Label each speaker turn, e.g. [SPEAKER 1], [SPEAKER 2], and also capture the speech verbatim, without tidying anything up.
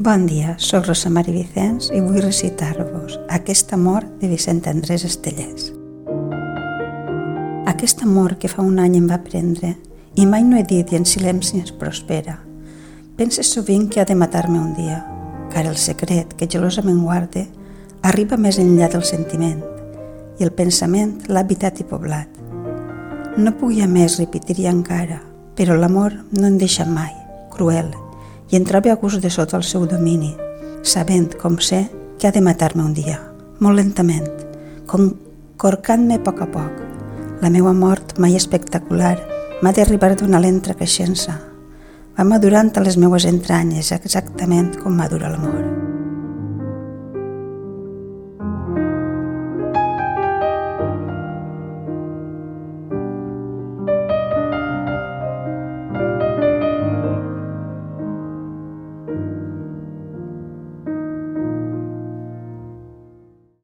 [SPEAKER 1] Bon dia, soc Rosa Mari Vicens i vull recitar-vos Aquest amor de Vicent Andrés Estellés. Aquest amor que fa un any em va prendre i mai no he dit i en silenci es prospera. Penses sovint que ha de matar-me un dia, car el secret que gelosament guarde arriba més enllà del sentiment i el pensament l'ha habitat i poblat. No puguia més repetir-hi encara, però l'amor no em deixa mai, cruel, i em trobo a gust de sota el seu domini, sabent, com sé, que ha de matar-me un dia, molt lentament, corcant-me a poc a poc. La meua mort, mai espectacular, m'ha d'arribar d'una lenta creixença. Va madurant a les meues entranyes exactament com madura l'amor.